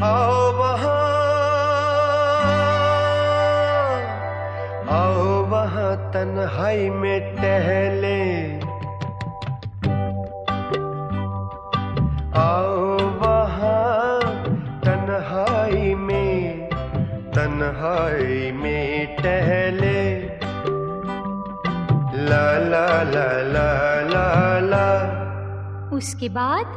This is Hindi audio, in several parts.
आओ वहाँ तन्हाई में टहले, आओ वहाँ तन्हाई में टहले, ला ला ला ला ला ला। उसके बाद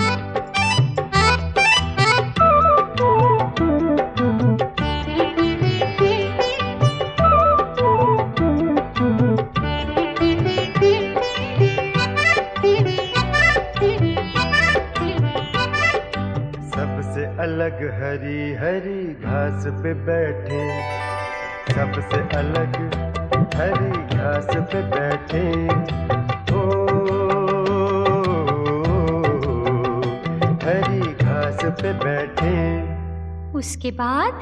सबसे अलग हरी हरी घास पे बैठे, सबसे अलग हरी घास पे बैठे, ओ हरी घास पे बैठे। उसके बाद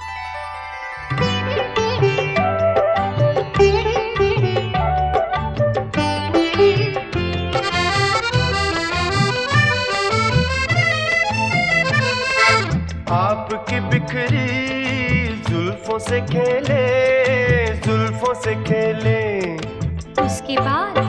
आपकी बिखरी जुल्फों से खेले, जुल्फों से खेले। उसके बाद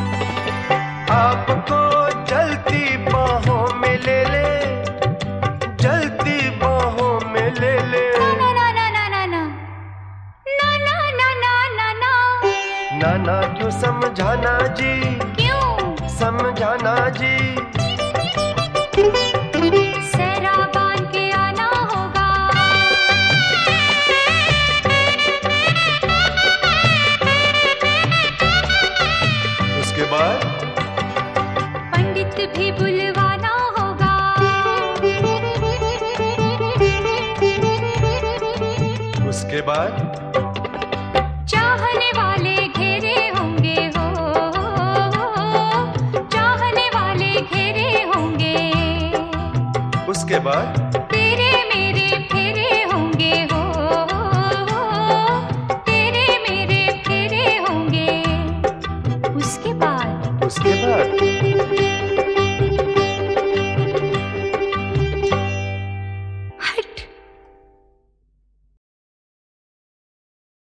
आपको जलती बाहों में ले ले, जलती बाहों में ले ले। ना ना ना ना ना ना ना ना ना ना ना ना ना ना क्यों समझाना जी, क्यों समझाना जी। उसके बाद पंडित भी बुलवाना होगा, उसके बाद चाहने वाले घेरे होंगे हो, चाहने वाले घेरे होंगे। उसके बाद तेरे मेरे फेरे होंगे हो, तेरे मेरे फेरे होंगे। उसके बाद उसके बाद